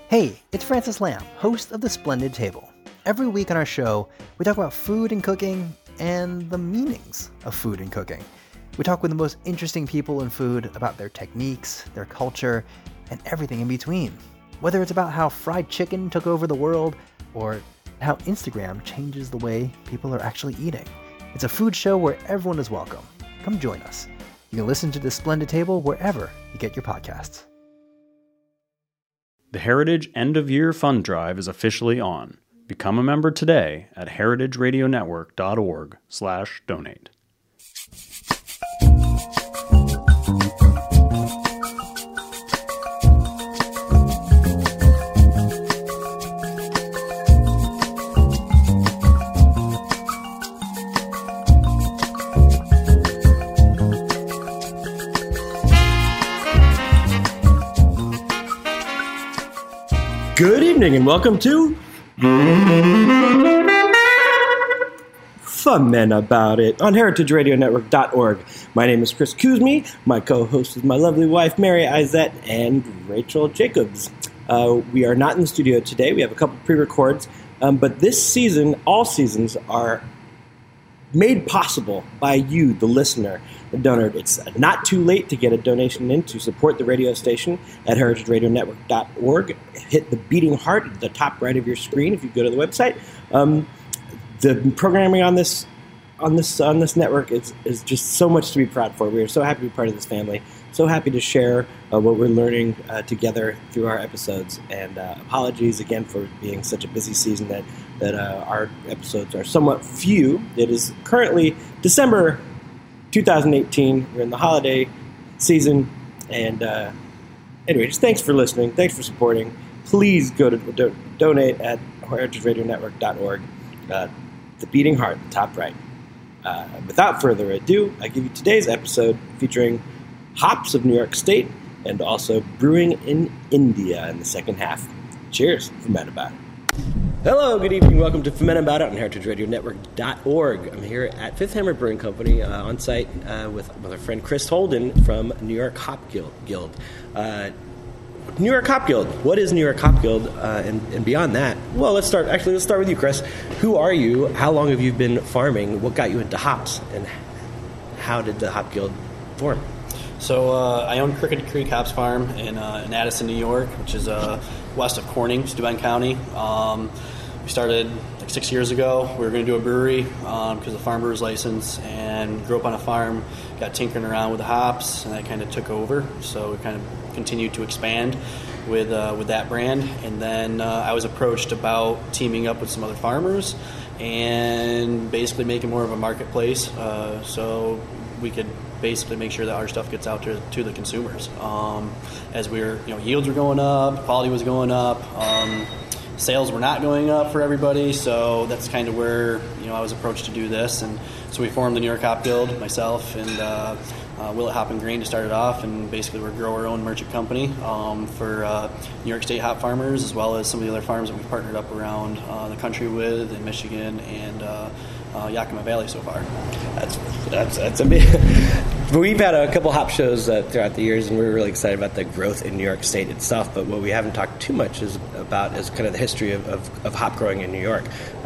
Hey, it's Francis Lamb, host of The Splendid Table. Every week on our show, we talk about food and cooking and the meanings of food and cooking. We talk with the most interesting people in food about their techniques, their culture, and everything in between. Whether it's about how fried chicken took over the world or how Instagram changes the way people are actually eating. It's a food show where everyone is welcome. Come join us. You can listen to The Splendid Table wherever you get your podcasts. The Heritage End of Year Fund Drive is officially on. Become a member today at heritageradionetwork.org/donate. Good evening and welcome to Fun About It on heritageradionetwork.org. My name is Chris Kuzmi. My co-host is my lovely wife, Mary Izette, and Rachel Jacobs. We are not in the studio today. We have a couple pre-records, but this season, all seasons are made possible by you, the listener, the donor. It's not too late to get a donation in to support the radio station at heritageradionetwork.org. Hit the beating heart at the top right of your screen if you go to the website. The programming on this network is just so much to be proud for. We are so happy to be part of this family. So happy to share what we're learning together through our episodes. And apologies again for being such a busy season that our episodes are somewhat few. It is currently December 2018. We're in the holiday season. And anyway, just thanks for listening. Thanks for supporting. Please go to donate at heritageradionetwork.org. The beating heart, the top right. Without further ado, I give you today's episode featuring hops of New York State and also brewing in India in the second half. Cheers. Ferment About It. Hello, good evening. Welcome to Ferment About It on heritageradionetwork.org. I'm here at Fifth Hammer Brewing Company on site with our friend Chris Holden from New York Hop Guild. New York Hop Guild. What is New York Hop Guild? And beyond that, well, let's start with you, Chris. Who are you? How long have you been farming? What got you into hops? And how did the Hop Guild form? So I own Crooked Creek Hops Farm in Addison, New York, which is west of Corning, Steuben County. We started like 6 years ago. We were going to do a brewery because of the farm brewer's license, and grew up on a farm, got tinkering around with the hops, and that kind of took over. So we kind of continued to expand with that brand. And then I was approached about teaming up with some other farmers and basically making more of a marketplace so we could basically make sure that our stuff gets out to the consumers. As yields were going up, quality was going up, sales were not going up for everybody, so that's kind of where I was approached to do this. And so we formed the New York Hop Guild, myself and Willett Hop and Grain to start it off, and basically we're a grower-owned merchant company for New York State hop farmers, as well as some of the other farms that we've partnered up around the country with in Michigan and Yakima Valley so far. That's a big. We've had a couple hop shows throughout the years, and we're really excited about the growth in New York State itself. But what we haven't talked too much about is kind of the history of hop growing in New York.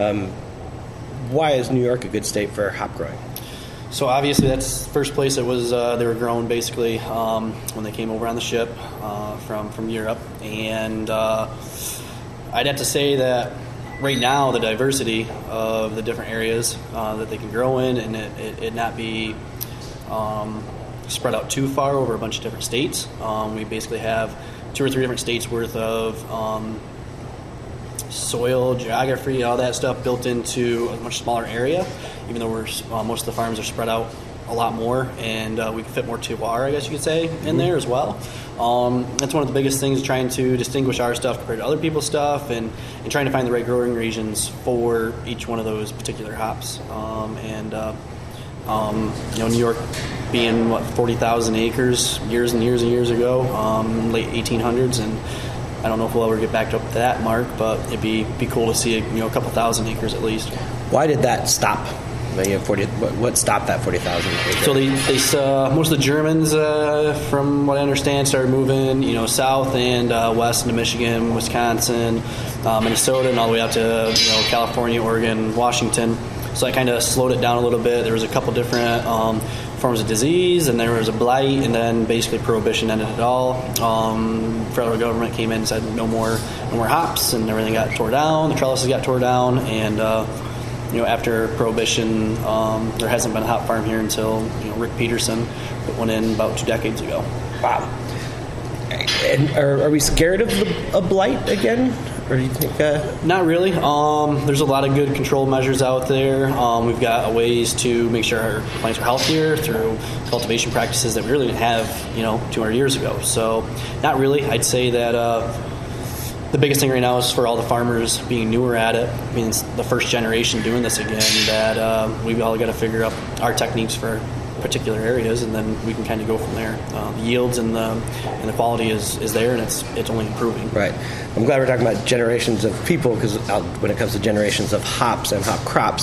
Why is New York a good state for hop growing? So obviously that's the first place it was. They were grown basically when they came over on the ship from Europe, and I'd have to say that right now the diversity of the different areas that they can grow in, and it not be spread out too far over a bunch of different states. We basically have 2 or 3 different states worth of soil, geography, all that stuff built into a much smaller area, even though most of the farms are spread out a lot more, and we can fit more terroir, I guess you could say, in there as well. That's one of the biggest things, trying to distinguish our stuff compared to other people's stuff, and trying to find the right growing regions for each one of those particular hops. New York being 40,000 acres years and years and years ago, late 1800s, and I don't know if we'll ever get back up to that mark, but it'd be cool to see a couple thousand acres at least. Why did that stop? What stopped that 40,000 acre? So they most of the Germans, from what I understand, started moving, south and west into Michigan, Wisconsin, Minnesota, and all the way out to California, Oregon, Washington. So that kind of slowed it down a little bit. There was a couple different forms of disease, and there was a blight, and then basically prohibition ended it all. Federal government came in and said no more hops, and everything got tore down. The trellises got tore down, and after prohibition, there hasn't been a hop farm here until Rick Peterson put one in about 2 decades ago. Wow. And are we scared of a blight again? Or do you think? Not really. There's a lot of good control measures out there. We've got ways to make sure our plants are healthier through cultivation practices that we really didn't have, 200 years ago. So, not really. I'd say that the biggest thing right now is for all the farmers being newer at it, being the first generation doing this again, that we've all got to figure out our techniques for particular areas, and then we can kind of go from there. The yields and the quality is there, and it's only improving. Right. I'm glad we're talking about generations of people, because when it comes to generations of hops and hop crops,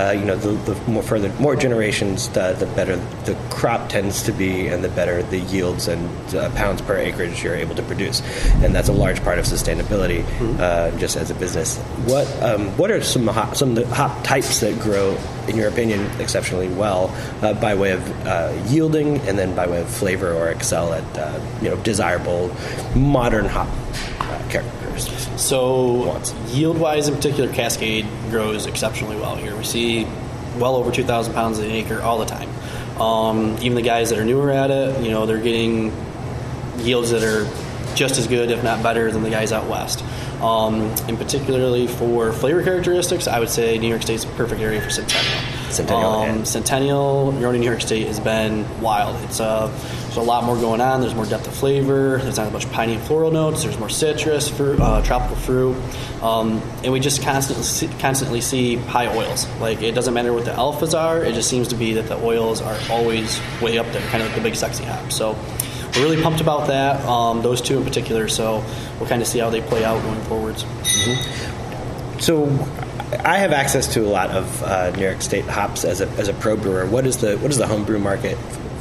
the more generations, the better the crop tends to be, and the better the yields and pounds per acreage you're able to produce, and that's a large part of sustainability, just as a business. What are some of the hop types that grow, in your opinion, exceptionally well by way of yielding, and then by way of flavor or excel at desirable modern hop characteristics? So yield-wise, in particular, Cascade grows exceptionally well here. We see well over 2,000 pounds an acre all the time. Even the guys that are newer at it, they're getting yields that are just as good, if not better, than the guys out west. And particularly for flavor characteristics, I would say New York State's a perfect area for Centennial. Centennial growing in New York State has been wild. There's a lot more going on. There's more depth of flavor. There's not as much piney and floral notes. There's more citrus, fruit, tropical fruit, and we just constantly see high oils. Like, it doesn't matter what the alphas are. It just seems to be that the oils are always way up there, kind of like the big sexy hop. So we're really pumped about that, those two in particular. So we'll kind of see how they play out going forwards. Mm-hmm. So I have access to a lot of New York State hops as a pro brewer. What is the homebrew market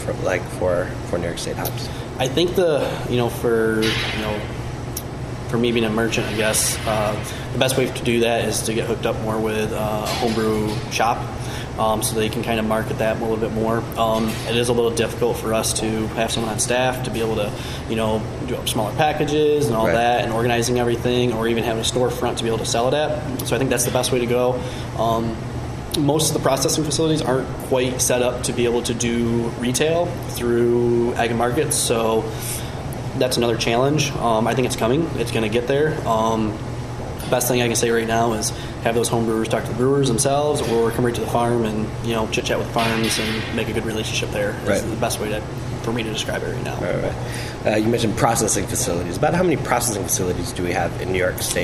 for New York State hops? I think for me being a merchant, I guess the best way to do that is to get hooked up more with a homebrew shop, so they can kind of market that a little bit more. It is a little difficult for us to have someone on staff to be able to, do up smaller packages and all that, and organizing everything, or even having a storefront to be able to sell it at. So I think that's the best way to go. Most of the processing facilities aren't quite set up to be able to do retail through ag and markets, so that's another challenge. I think it's coming. It's going to get there. Best thing I can say right now is have those home brewers talk to the brewers themselves, or come right to the farm and chit chat with farms and make a good relationship there. That's the best way for me to describe it right now. Right. You mentioned processing facilities. About how many processing facilities do we have in New York State?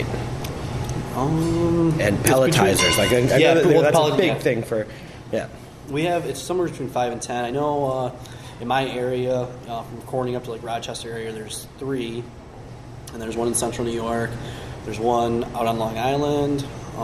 And pelletizers, that's a big thing for. Yeah, it's somewhere between 5 and 10. I know in my area, from Corning up to Rochester area, there's 3, and there's one in Central New York. There's one out on Long Island.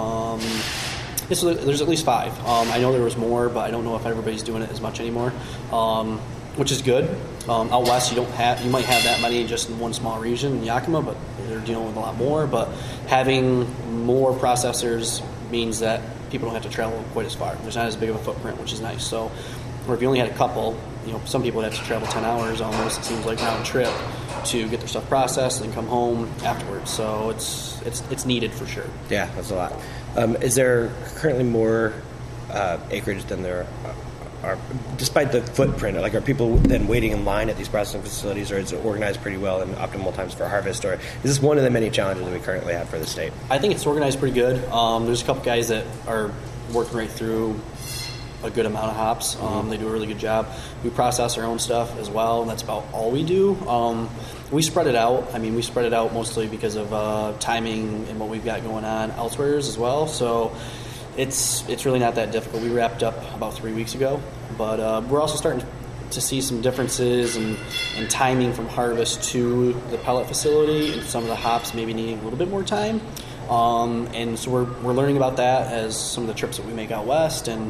So there's at least 5. I know there was more, but I don't know if everybody's doing it as much anymore, which is good. Out west, you might have that many just in one small region in Yakima, but they're dealing with a lot more. But having more processors means that people don't have to travel quite as far. There's not as big of a footprint, which is nice. So, or if you only had a couple, some people would have to travel 10 hours almost, it seems like, round trip to get their stuff processed and come home afterwards. So it's needed for sure. Yeah, that's a lot. Is there currently more acreage than there are, despite the footprint? Are people then waiting in line at these processing facilities, or is it organized pretty well in optimal times for harvest, or is this one of the many challenges that we currently have for the state? I think it's organized pretty good. There's a couple guys that are working right through a good amount of hops. They do a really good job. We process our own stuff as well, and that's about all we do. We spread it out. We spread it out mostly because of timing and what we've got going on elsewhere as well. So it's really not that difficult. We wrapped up about 3 weeks ago, but we're also starting to see some differences in timing from harvest to the pellet facility, and some of the hops maybe needing a little bit more time. And so we're learning about that as some of the trips that we make out west, and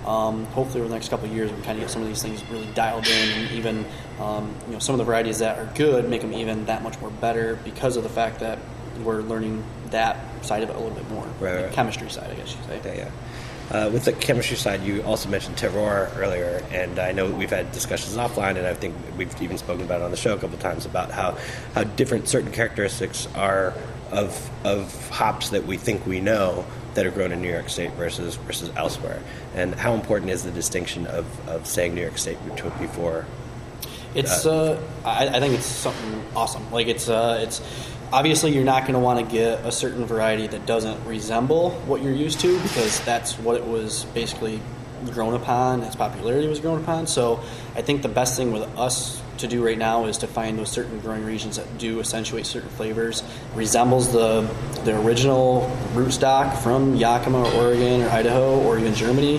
hopefully over the next couple of years we can kind of get some of these things really dialed in, and even some of the varieties that are good, make them even that much more better because of the fact that we're learning that side of it a little bit more. Right. The chemistry side, I guess you could say. Yeah. With the chemistry side, you also mentioned terroir earlier, and I know we've had discussions offline, and I think we've even spoken about it on the show a couple of times about how different certain characteristics are of hops that we think we know that are grown in New York State versus elsewhere, and how important is the distinction of saying New York State before? It's I think it's something awesome. Like it's obviously you're not going to want to get a certain variety that doesn't resemble what you're used to, because that's what it was basically grown upon, its popularity was grown upon. So I think the best thing with us to do right now is to find those certain growing regions that do accentuate certain flavors, resembles the original rootstock from Yakima or Oregon or Idaho or even Germany,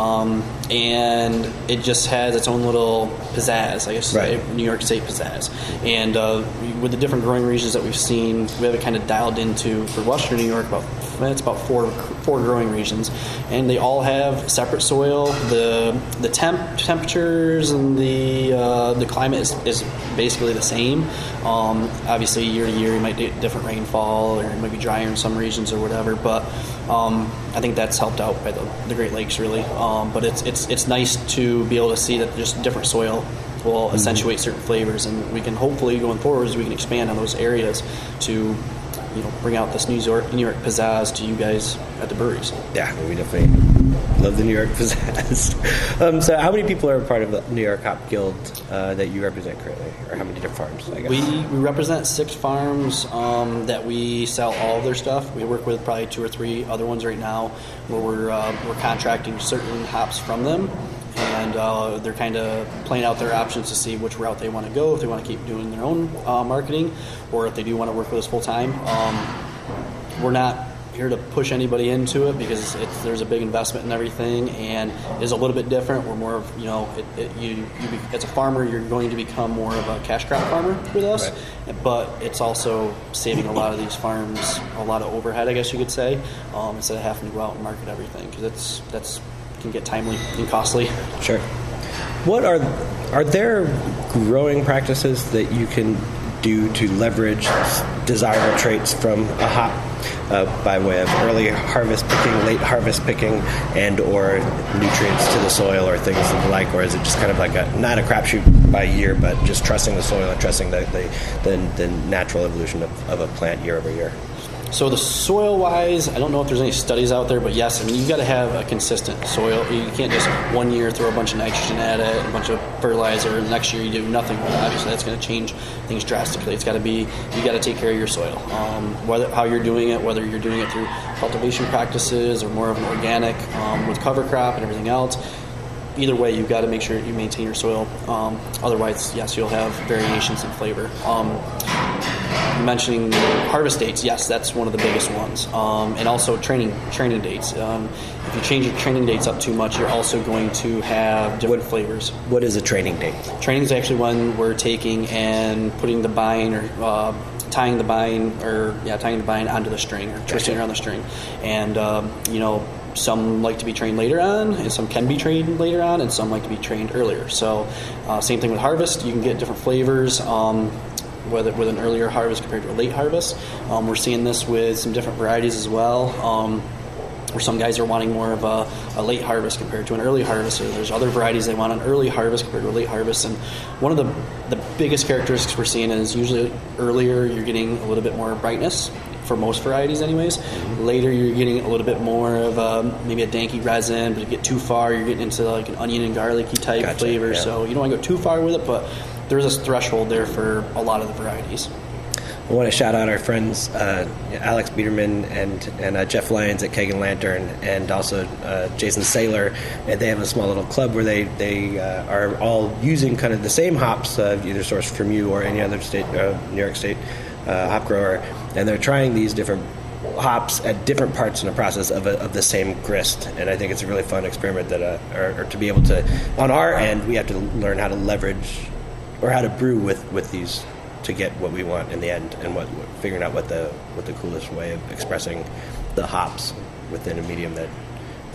and it just has its own little pizzazz, I guess, right. New York State pizzazz. And with the different growing regions that we've seen, we have it kind of dialed into, for Western New York, it's about four growing regions, and they all have separate soil. The temperatures and the climate is basically the same. Obviously, year to year, you might get different rainfall, or it might be drier in some regions or whatever. But I think that's helped out by the Great Lakes, really. But it's nice to be able to see that just different soil will accentuate certain flavors, and we can hopefully going forward, we can expand on those areas to bring out this New York pizzazz to you guys at the breweries. Yeah, we definitely love the New York pizzazz. So how many people are a part of the New York Hop Guild that you represent currently, or how many different farms, I guess? We represent 6 farms that we sell all of their stuff. We work with probably 2 or 3 other ones right now where we're contracting certain hops from them, and they're kind of playing out their options to see which route they want to go, if they want to keep doing their own marketing, or if they do want to work with us full time. We're not here to push anybody into it because there's a big investment in everything, and it is a little bit different. We're more of, as a farmer, you're going to become more of a cash crop farmer with us, right. But it's also saving a lot of these farms a lot of overhead, I guess you could say, instead of having to go out and market everything, because that's can get timely and costly. Sure. What are there growing practices that you can do to leverage desirable traits from a hop by way of early harvest picking, late harvest picking, and or nutrients to the soil or things of the like, or is it just kind of like not a crapshoot by year, but just trusting the soil and trusting the natural evolution of a plant year over year? So the soil-wise, I don't know if there's any studies out there, but yes, I mean, you've got to have a consistent soil. You can't just one year throw a bunch of nitrogen at it, a bunch of fertilizer, and the next year you do nothing with it. Obviously, that's going to change things drastically. It's got to be, you got to take care of your soil. How you're doing it, whether you're doing it through cultivation practices or more of an organic with cover crop and everything else. Either way, you've got to make sure you maintain your soil. Otherwise, yes, you'll have variations in flavor. Mentioning harvest dates, yes, that's one of the biggest ones, and also training dates. If you change your training dates up too much, you're also going to have different flavors. What is a training date? Training is actually when we're taking and putting the bine or tying the bine onto the string, or twisting it around the string, and some like to be trained later on, and some can be trained later on, and some like to be trained earlier. So same thing with harvest. You can get different flavors whether with an earlier harvest compared to a late harvest. We're seeing this with some different varieties as well, where some guys are wanting more of a late harvest compared to an early harvest, or there's other varieties they want an early harvest compared to a late harvest. And one of the biggest characteristics we're seeing is usually earlier you're getting a little bit more brightness, for most varieties anyways. Later you're getting a little bit more of maybe a danky resin, but if you get too far you're getting into like an onion and garlicky type flavor. Yeah. So you don't want to go too far with it, but there's a threshold there for a lot of the varieties. I want to shout out our friends Alex Biederman and Jeff Lyons at Kagan Lantern, and also Jason Saylor. And they have a small little club where they are all using kind of the same hops, either sourced from you or any other state, New York State hop grower, and they're trying these different hops at different parts in the process of the same grist. And I think it's a really fun experiment that or to be able to, on our end, we have to learn how to leverage or how to brew with these to get what we want in the end, and figuring out what the coolest way of expressing the hops within a medium that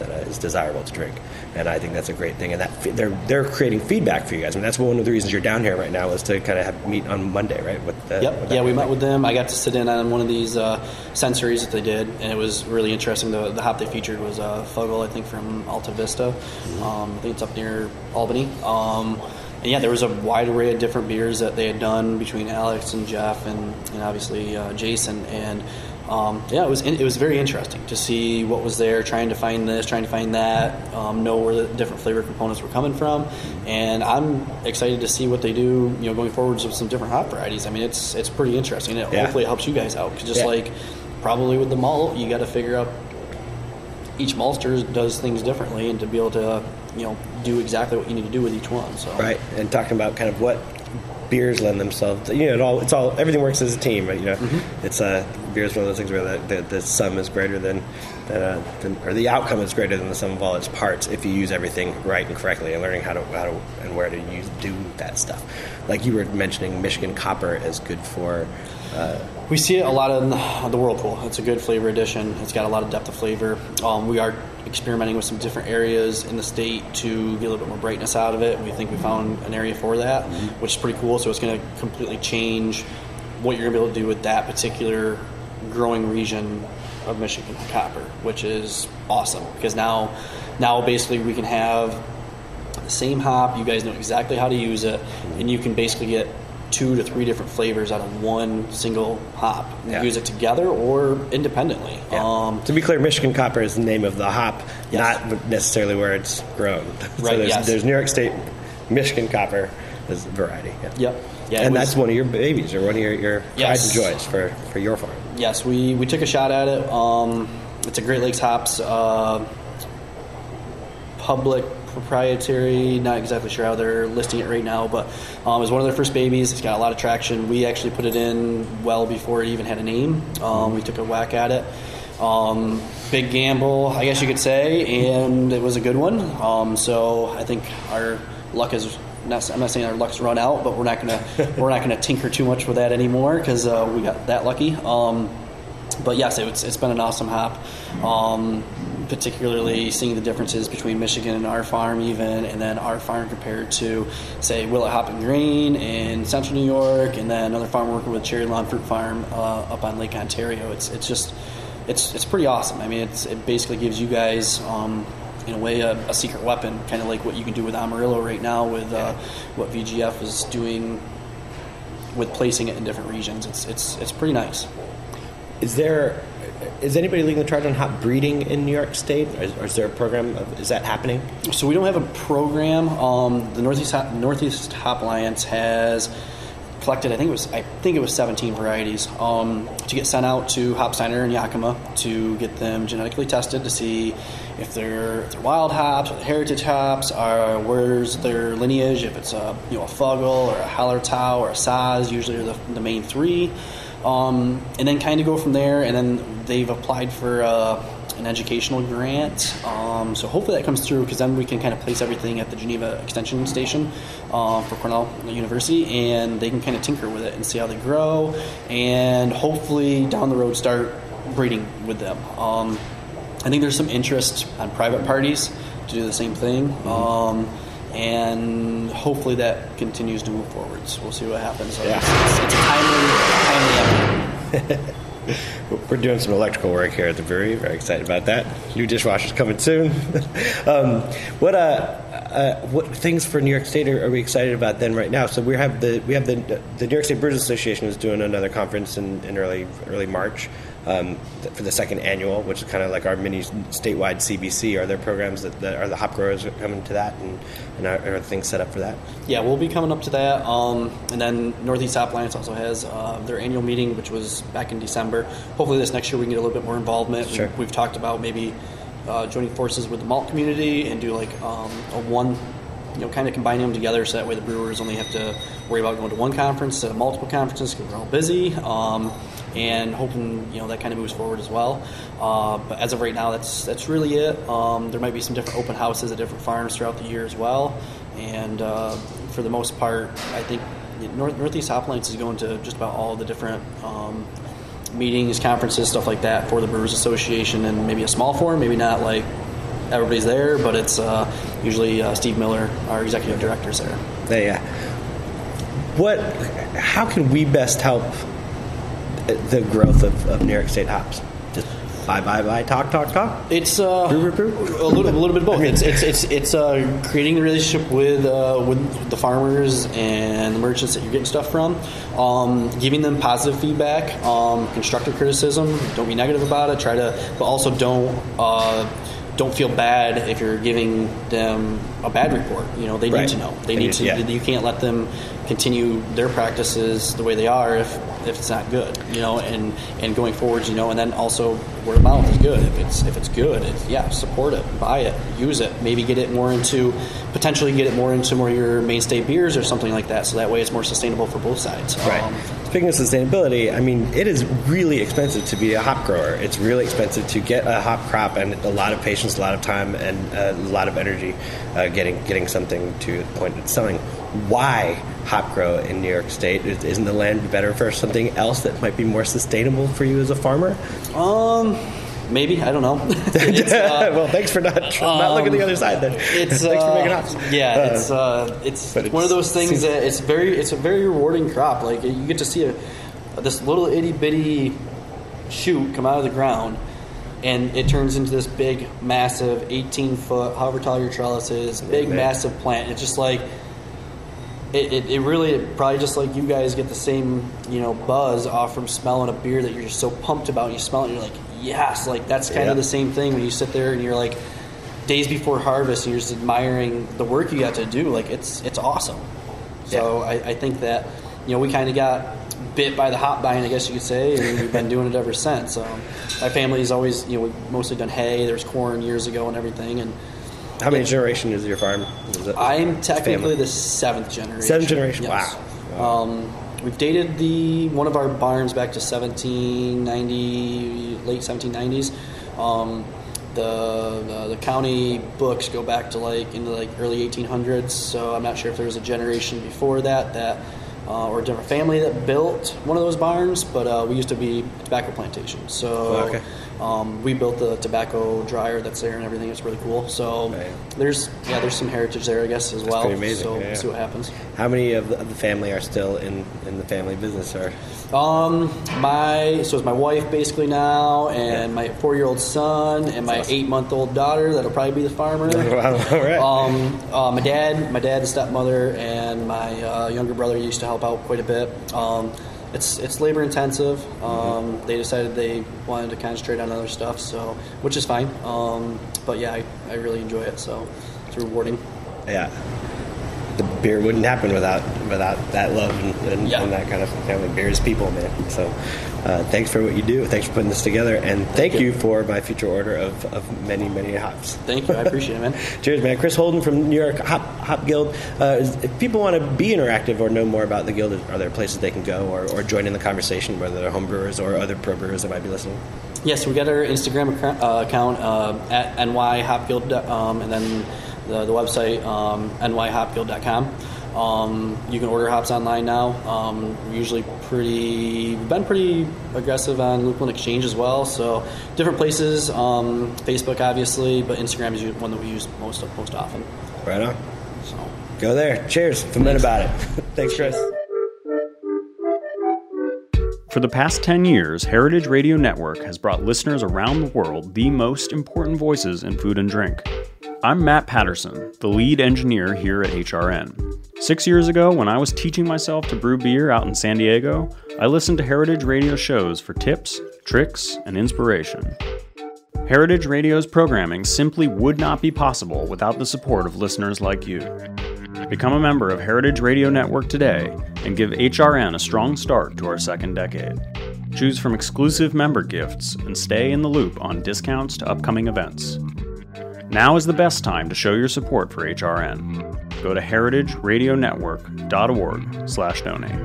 that is desirable to drink. And I think that's a great thing. And that they're creating feedback for you guys. I mean, that's one of the reasons you're down here right now, is to kind of meet on Monday, right? We met with them. I got to sit in on one of these sensories that they did, and it was really interesting. The hop they featured was Fuggle, I think, from Alta Vista. I think it's up near Albany. And yeah, there was a wide array of different beers that they had done between Alex and Jeff and obviously Jason. And it was very interesting to see what was there, trying to find this, trying to find that, know where the different flavor components were coming from. And I'm excited to see what they do, going forwards with some different hop varieties. I mean, it's pretty interesting. Hopefully it helps you guys out. 'Cause like probably with the malt, you got to figure out each maltster does things differently, and to be able to do exactly what you need to do with each one. So right, and talking about kind of what beers lend themselves to, everything works as a team, right? It's beer is one of those things where the sum is greater than or the outcome is greater than the sum of all its parts if you use everything right and correctly, and learning how to and where to do that stuff. Like you were mentioning, Michigan Copper is good for. We see it a lot in the Whirlpool. It's a good flavor addition. It's got a lot of depth of flavor. We are experimenting with some different areas in the state to get a little bit more brightness out of it. We think we found an area for that, which is pretty cool. So it's going to completely change what you're going to be able to do with that particular growing region of Michigan Copper, which is awesome, because now basically we can have the same hop. You guys know exactly how to use it, and you can basically get 2 to 3 different flavors out of one single hop. Use it together or independently. Yeah. To be clear, Michigan Copper is the name of the hop, not necessarily where it's grown. Right. So there's New York State Michigan Copper as a variety. Yep. Yeah, and that's one of your babies, or one of your pride and joys for your farm. Yes, we took a shot at it. It's a Great Lakes Hops public proprietary, not exactly sure how they're listing it right now, but it was one of their first babies. It's got a lot of traction. We actually put it in well before it even had a name. We took a whack at it. Big gamble, I guess you could say, and it was a good one. So I think our luck is. I'm not saying our luck's run out, but we're not gonna tinker too much with that anymore, because we got that lucky. But yes, it's been an awesome hop. Particularly seeing the differences between Michigan and our farm even, and then our farm compared to, say, Willet Hop and Grain in Central New York, and then another farm working with Cherry Lawn Fruit Farm up on Lake Ontario. It's pretty awesome. I mean, it basically gives you guys in a way a secret weapon, kind of like what you can do with Amarillo right now with what VGF is doing with placing it in different regions. It's pretty nice. Is anybody leading the charge on hop breeding in New York State, or is there a program? Is that happening? So we don't have a program. The Northeast Hop Alliance has collected, I think it was 17 varieties to get sent out to Hop Center in Yakima to get them genetically tested to see if they're wild hops or the heritage hops, or where's their lineage, if it's a Fuggle or a Hallertau or a Saz, usually are the main 3. And then kind of go from there, and then they've applied for an educational grant. So hopefully that comes through, because then we can kind of place everything at the Geneva Extension Station for Cornell University, and they can kind of tinker with it and see how they grow, and hopefully down the road start breeding with them. I think there's some interest on private parties to do the same thing. And hopefully that continues to move forward. So we'll see what happens. So it's a timely effort. We're doing some electrical work here at the brewery. Very excited about that. New dishwasher's coming soon. What things for New York State are we excited about then right now? So we have the New York State Brewers Association is doing another conference in early March. For the second annual, which is kind of like our mini statewide CBC. Are there programs that are the hop growers coming to that, and are things set up for that? Yeah, we'll be coming up to that. And then Northeast Hop Alliance also has their annual meeting, which was back in December. Hopefully this next year we can get a little bit more involvement. Sure. We've talked about maybe joining forces with the malt community and do like a one, kind of combining them together, so that way the brewers only have to worry about going to one conference instead of multiple conferences, because we're all busy. And hoping that kind of moves forward as well. But as of right now, that's really it. There might be some different open houses at different farms throughout the year as well. And for the most part, I think Northeast Hop Alliance is going to just about all the different meetings, conferences, stuff like that for the Brewers Association, and maybe a small forum, maybe not like everybody's there, but it's usually Steve Miller, our executive director, is there. Yeah. How can we best help the growth of New York State hops? Just buy, talk. It's a little bit of both. It's creating a relationship with the farmers and the merchants that you're getting stuff from, giving them positive feedback, constructive criticism. Don't be negative about it. But also don't feel bad if you're giving them a bad report. They need to know. They need to. Yeah. You can't let them continue their practices the way they are if it's not good. And going forwards, and then also word of mouth is good. If it's good, support it, buy it, use it. Maybe potentially get it more into more of your mainstay beers or something like that. So that way it's more sustainable for both sides. Right. Speaking of sustainability, it is really expensive to be a hop grower. It's really expensive to get a hop crop, and a lot of patience, a lot of time, and a lot of energy getting something to the point of selling. Why hop grow in New York State? Isn't the land better for something else that might be more sustainable for you as a farmer? Maybe, I don't know. Well, thanks for not looking at the other side then. Thanks for making hops. Yeah, it's one of those things that it's a very rewarding crop. Like, you get to see this little itty bitty shoot come out of the ground, and it turns into this big, massive 18-foot, however tall your trellis is, big, massive plant. It's just like it really probably just like you guys get the same buzz off from smelling a beer that you're just so pumped about. And you smell it, and you're like, yes, like that's kind of the same thing when you sit there and you're like days before harvest and you're just admiring the work you got to do. Like it's awesome. So I think that we kind of got bit by the hop vine, I guess you could say, and we've been doing it ever since. My family's always we've mostly done hay. There's corn years ago and everything. And how many generation is your farm? I'm technically the 7th generation. 7th generation. Yes. Wow. We've dated one of our barns back to 1790, late 1790s. The county books go back to into early 1800s. So I'm not sure if there was a generation before that or a different family that built one of those barns. But we used to be tobacco plantation. So we built the tobacco dryer that's there and everything. It's really cool. So there's some heritage there, I guess, as well. Pretty amazing. So we'll see what happens. How many of the family are still in the family business? Or it's my wife basically now, and my 4-year-old son, and my 8-month-old daughter that'll probably be the farmer. Wow, all right. My dad, the stepmother, and my younger brother used to help out quite a bit. It's labor intensive. They decided they wanted to concentrate on other stuff, so which is fine. But yeah, I really enjoy it, so it's rewarding. Yeah, the beer wouldn't happen without that love and that kind of family. Beer is people, man. So thanks for what you do. Thanks for putting this together, and thank you for my future order of many, many hops. Thank you. I appreciate it, man. Cheers, man. Chris Holden from New York Hop Guild. If people want to be interactive or know more about the guild, are there places they can go or join in the conversation, whether they're home brewers or other pro brewers that might be listening? Yes, we got our Instagram account at nyhopguild, and then the website nyhopguild.com. You can order hops online now. We've been pretty aggressive on Loopland Exchange as well. So different places, Facebook obviously, but Instagram is one that we use most often. Right on. So go there. Cheers. Ferment about it. Thanks, Chris. For the past 10 years, Heritage Radio Network has brought listeners around the world the most important voices in food and drink. I'm Matt Patterson, the lead engineer here at HRN. 6 years ago, when I was teaching myself to brew beer out in San Diego, I listened to Heritage Radio shows for tips, tricks, and inspiration. Heritage Radio's programming simply would not be possible without the support of listeners like you. Become a member of Heritage Radio Network today and give HRN a strong start to our second decade. Choose from exclusive member gifts and stay in the loop on discounts to upcoming events. Now is the best time to show your support for HRN. Go to heritageradionetwork.org/donate.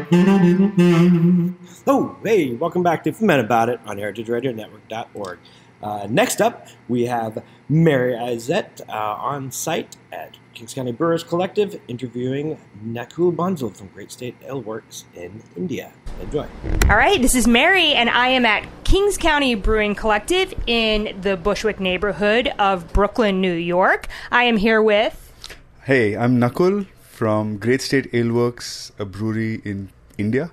Oh, hey, welcome back to Ferment About It on heritageradionetwork.org. Next up, we have Mary Izette on site at Kings County Brewers Collective interviewing Nakul Bansal from Great State Ale Works in India. Enjoy. All right, this is Mary, and I am at Kings County Brewing Collective in the Bushwick neighborhood of Brooklyn, New York. I am here with... Hey, I'm Nakul from Great State Ale Works, a brewery in India.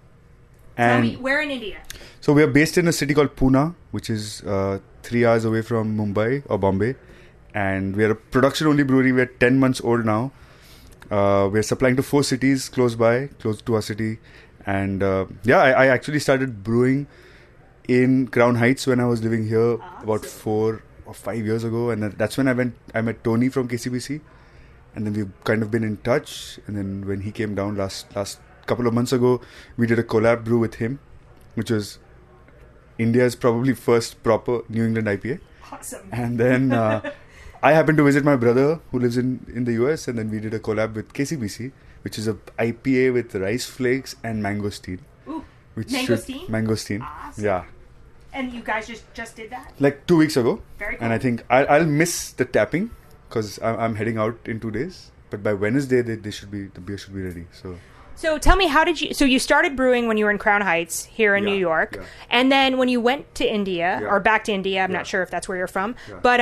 Tell me, where in India? So we are based in a city called Pune, which is 3 hours away from Mumbai or Bombay. And we are a production-only brewery. We are 10 months old now. We are supplying to 4 cities close by, close to our city. And I actually started brewing in Crown Heights when I was living here about 4 or 5 years ago. And that's when I met Tony from KCBC. And then we've kind of been in touch. And then when he came down last couple of months ago, we did a collab brew with him, which was India's probably first proper New England IPA. Awesome. And then I happened to visit my brother who lives in the US, and then we did a collab with KCBC, which is a IPA with rice flakes and mangosteen. Ooh, which mangosteen? Mangosteen. Awesome. Yeah. And you guys just did that? Like 2 weeks ago. Very cool. And I think I'll miss the tapping because I'm heading out in 2 days. But by Wednesday, the beer should be ready. So tell me, so you started brewing when you were in Crown Heights here in New York, and then when you went to India, or back to India, I'm not sure if that's where you're from, but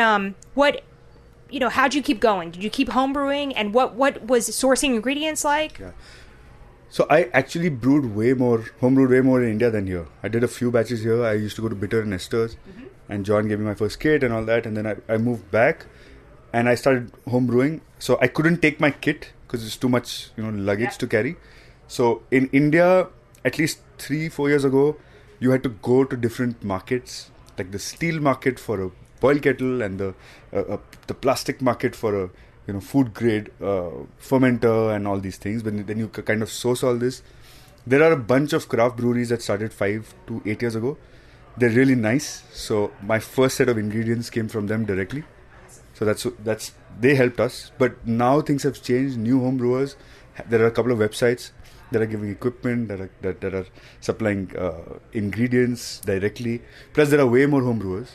how'd you keep going? Did you keep home brewing, and what was sourcing ingredients like? Yeah. So I actually homebrewed way more in India than here. I did a few batches here. I used to go to Bitter and Esther's, and John gave me my first kit and all that, and then I moved back, and I started homebrewing. So I couldn't take my kit because it's too much, luggage to carry. So in India, at least 3-4 years ago, you had to go to different markets, like the steel market for a boil kettle and the plastic market for a food grade fermenter and all these things. But then you kind of source all this. There are a bunch of craft breweries that started 5 to 8 years ago. They're really nice. So my first set of ingredients came from them directly. So that's they helped us. But now things have changed. New home brewers. There are a couple of websites that are giving equipment, that are supplying ingredients directly. Plus, there are way more home brewers.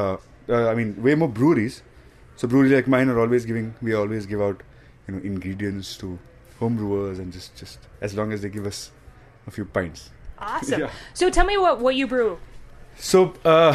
Way more breweries. So breweries like mine we always give out, ingredients to home brewers, and just as long as they give us a few pints. Awesome. Yeah. So tell me what you brew. So I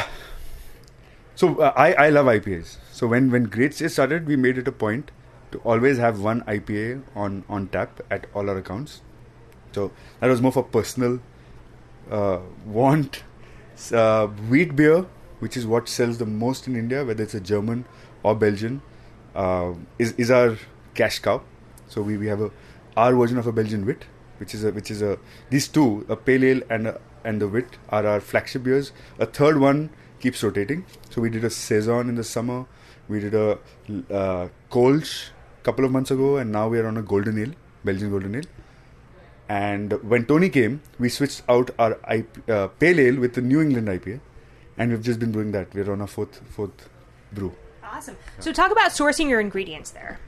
love IPAs. So when Great State started, we made it a point to always have one IPA on tap at all our accounts. So that was more for personal want. Wheat beer, which is what sells the most in India, whether it's a German or Belgian, is our cash cow. So we have our version of a Belgian wit, which is these two, a pale ale and the wit, are our flagship beers. A third one keeps rotating. So we did a saison in the summer. We did a Kolsch a couple of months ago, and now we are on a golden ale, Belgian golden ale. And when Tony came, we switched out our pale ale with the New England IPA, and we've just been doing that. We're on our fourth brew. Awesome. Yeah. So talk about sourcing your ingredients there.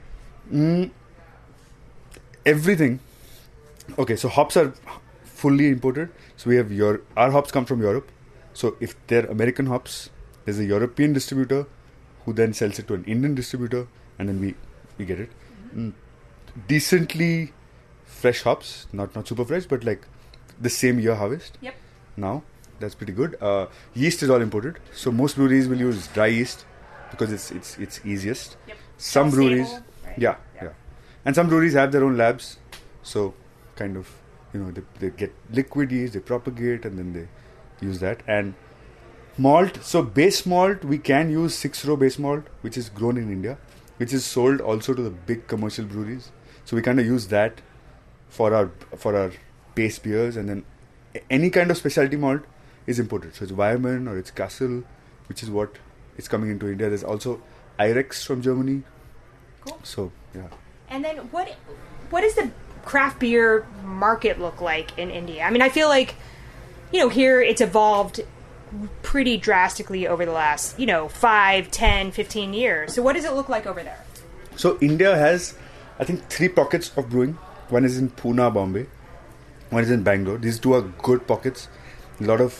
Everything. Okay, so hops are fully imported. So we have our hops come from Europe. So if they're American hops, there's a European distributor who then sells it to an Indian distributor, and then we get it. Decently fresh hops, not super fresh, but like the same year harvest. Yep. Now, that's pretty good. Yeast is all imported. So most breweries will use dry yeast because it's easiest. Yep. Some breweries, stable, right? yeah. And some breweries have their own labs. So kind of, they get liquid yeast, they propagate, and then they use that. And malt, so base malt, we can use 6-row base malt, which is grown in India, which is sold also to the big commercial breweries. So we kind of use that for our base beers, and then any kind of specialty malt is imported. So it's Weyermann or it's Castle, which is what is coming into India. There's also Irex from Germany. Cool. So yeah. And then what does the craft beer market look like in India? I mean, I feel like here it's evolved pretty drastically over the last 5, 10, 15 years. So what does it look like over there? So India has, I think, 3 pockets of brewing. One is in Pune, Bombay. One is in Bangalore. These 2 are good pockets. A lot of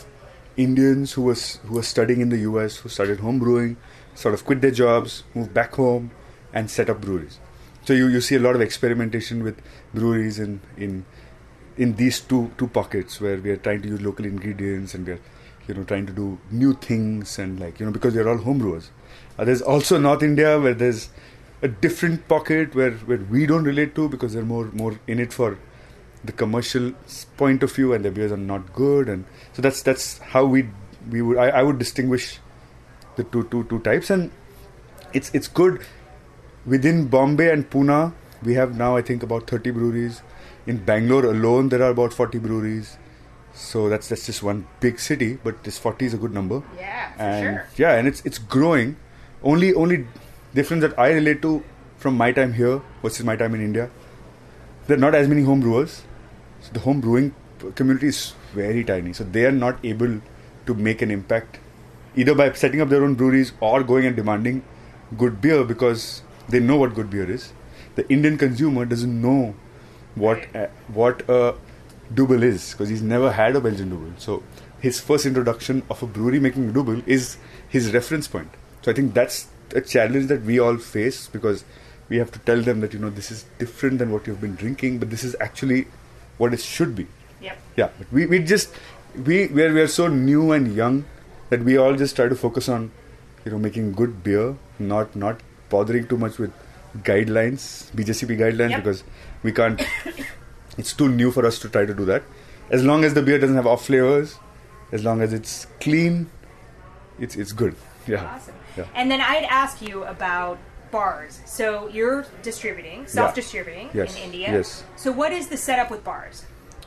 Indians who were studying in the US, who started home brewing, sort of quit their jobs, moved back home, and set up breweries. So you see a lot of experimentation with breweries in these two pockets where we are trying to use local ingredients and we are trying to do new things and because we are all home brewers. There's also North India where there's a different pocket where we don't relate to because they're more in it for the commercial point of view and the beers are not good, and so that's how I would distinguish the two types. And it's good. Within Bombay and Pune, we have now I think about 30 breweries. In Bangalore alone, there are about 40 breweries. So that's just one big city, but this 40 is a good number. Yeah, and sure. Yeah, and it's growing. Only difference that I relate to from my time here versus my time in India, there are not as many home brewers. So the home brewing community is very tiny. So they are not able to make an impact either by setting up their own breweries or going and demanding good beer because they know what good beer is. The Indian consumer doesn't know what a double is because he's never had a Belgian double. So his first introduction of a brewery making a double is his reference point. So I think that's a challenge that we all face because we have to tell them that this is different than what you've been drinking, but this is actually what it should be. Yep. Yeah, but we are so new and young that we all just try to focus on making good beer, not bothering too much with guidelines, BJCP guidelines, because we can't. It's too new for us to try to do that. As long as the beer doesn't have off flavors, as long as it's clean, it's good. Yeah. Awesome. Yeah. And then I'd ask you about bars. So you're distributing, self-distributing in India. Yes. So what is the setup with bars?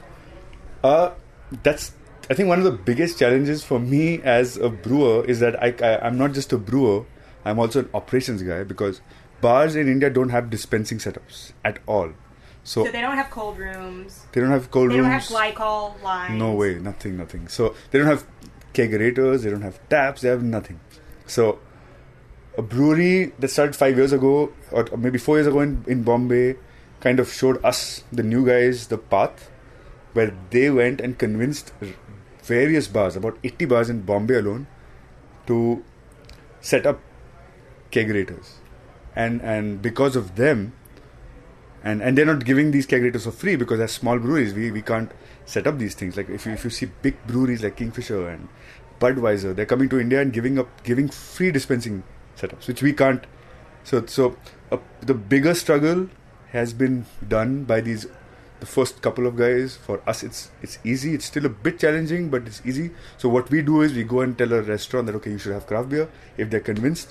That's I think one of the biggest challenges for me as a brewer is that I'm not just a brewer, I'm also an operations guy because bars in India don't have dispensing setups at all. So they don't have cold rooms. They don't have cold rooms. They don't have glycol lines. No way, nothing. So they don't have kegerators, they don't have taps, they have nothing. So a brewery that started 5 years ago, or maybe 4 years ago in Bombay, kind of showed us, the new guys, the path, where they went and convinced various bars, about 80 bars in Bombay alone, to set up kegerators. And because of them, and they're not giving these kegerators for free because as small breweries, we can't set up these things. Like if you see big breweries like Kingfisher and Budweiser, they're coming to India and giving free dispensing setups, which we can't. So the bigger struggle has been done by the first couple of guys. For us, it's easy. It's still a bit challenging, but it's easy. So what we do is we go and tell a restaurant that, okay, you should have craft beer. If they're convinced,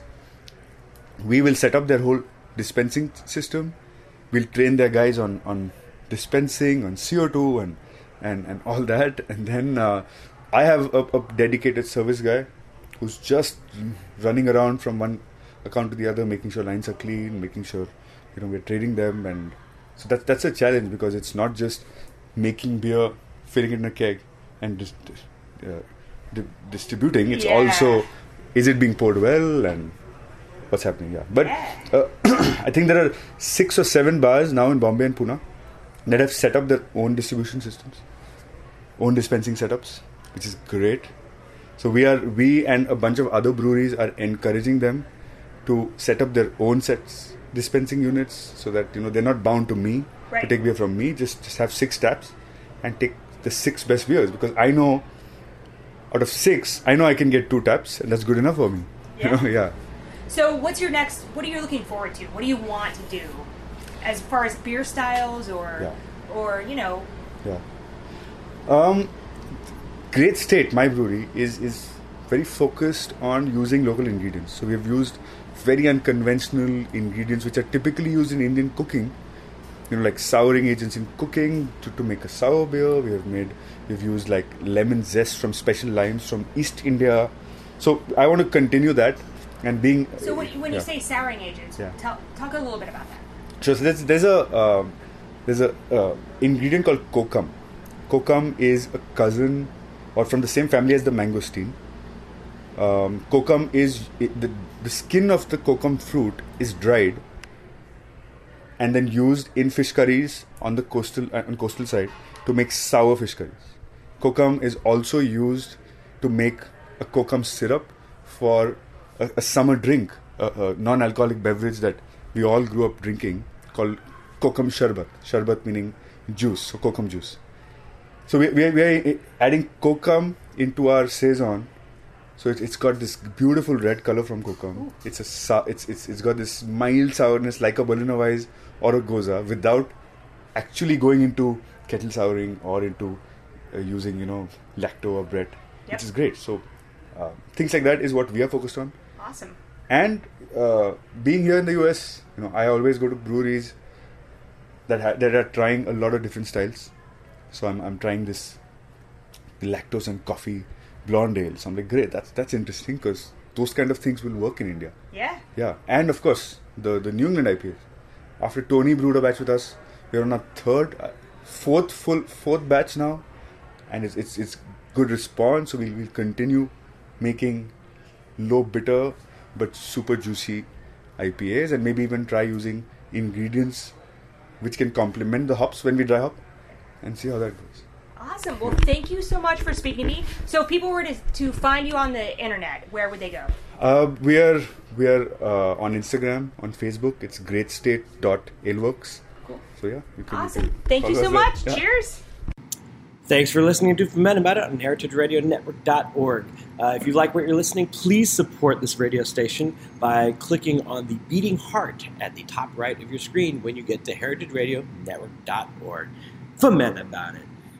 we will set up their whole dispensing system. We'll train their guys on dispensing, on CO2 and all that. And then I have a dedicated service guy who's just running around from one account to the other, making sure lines are clean, making sure we're trading them. And so that's a challenge because it's not just making beer, filling it in a keg and distributing. It's also, is it being poured well and what's happening? But I think there are 6 or 7 bars now in Bombay and Pune that have set up their own distribution systems, own dispensing setups, which is great. So we and a bunch of other breweries are encouraging them to set up their own dispensing units so that they're not bound to me to take beer from me. Just have 6 taps and take the 6 best beers, because I know out of 6 I can get 2 taps and that's good enough for me. So what's your next, what are you looking forward to? What do you want to do as far as beer styles or Great State, my brewery, is very focused on using local ingredients. So we have used very unconventional ingredients which are typically used in Indian cooking, like souring agents in cooking to make a sour beer. We've used like lemon zest from special limes from East India. So I want to continue that. And being when you say souring agents, talk a little bit about that. So there's a ingredient called kokum. Kokum is a cousin or from the same family as the mangosteen. Kokum is the skin of the kokum fruit is dried and then used in fish curries on the coastal side to make sour fish curries. Kokum is also used to make a kokum syrup for a summer drink, a non-alcoholic beverage that we all grew up drinking, called kokum sharbat. Sharbat meaning juice, so kokum juice. So we are adding kokum into our saison. So it's got this beautiful red color from kokum. It's got this mild sourness like a Berliner Weiss or a Goza without actually going into kettle souring or into using lacto or Brett, which is great. So things like that is what we are focused on. Awesome. And being here in the US, I always go to breweries that are trying a lot of different styles. So I'm trying this lactose and coffee blonde ale. So I'm like, great, that's interesting because those kind of things will work in India. Yeah. Yeah, and of course the New England IPAs. After Tony brewed a batch with us, we're on our fourth batch now, and it's good response. So we'll continue making low bitter but super juicy IPAs, and maybe even try using ingredients which can complement the hops when we dry hop, and see how that goes. Awesome. Well, thank you so much for speaking to me. So if people were to find you on the internet, where would they go? We are on Instagram, on Facebook. It's greatstate.aleworks. Cool. So yeah, you can. Awesome. Thank you so much. Yeah. Cheers. Thanks for listening to Ferment About It on heritageradionetwork.org. If you like what you're listening, please support this radio station by clicking on the beating heart at the top right of your screen when you get to heritageradionetwork.org. Ferment About It.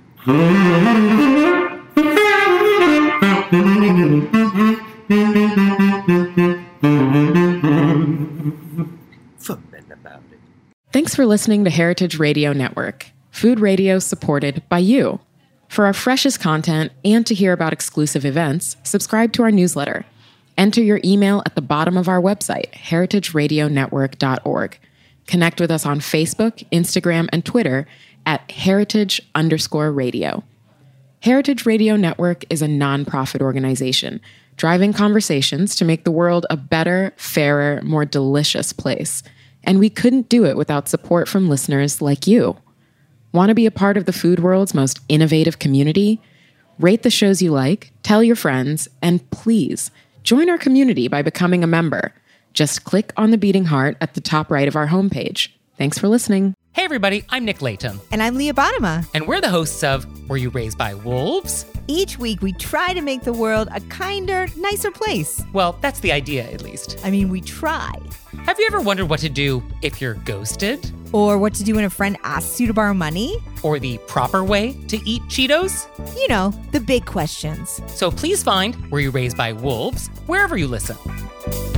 Ferment About It. Thanks for listening to Heritage Radio Network, food radio supported by you. For our freshest content and to hear about exclusive events, subscribe to our newsletter. Enter your email at the bottom of our website, heritageradionetwork.org. Connect with us on Facebook, Instagram, and Twitter at heritage_radio. Heritage Radio Network is a nonprofit organization driving conversations to make the world a better, fairer, more delicious place. And we couldn't do it without support from listeners like you. Want to be a part of the food world's most innovative community? Rate the shows you like, tell your friends, and please join our community by becoming a member. Just click on the beating heart at the top right of our homepage. Thanks for listening. Hey everybody, I'm Nick Latham. And I'm Leah Bottima. And we're the hosts of Were You Raised by Wolves? Each week we try to make the world a kinder, nicer place. Well, that's the idea, at least. I mean, we try. Have you ever wondered what to do if you're ghosted? Or what to do when a friend asks you to borrow money? Or the proper way to eat Cheetos? You know, the big questions. So please find Were You Raised by Wolves wherever you listen.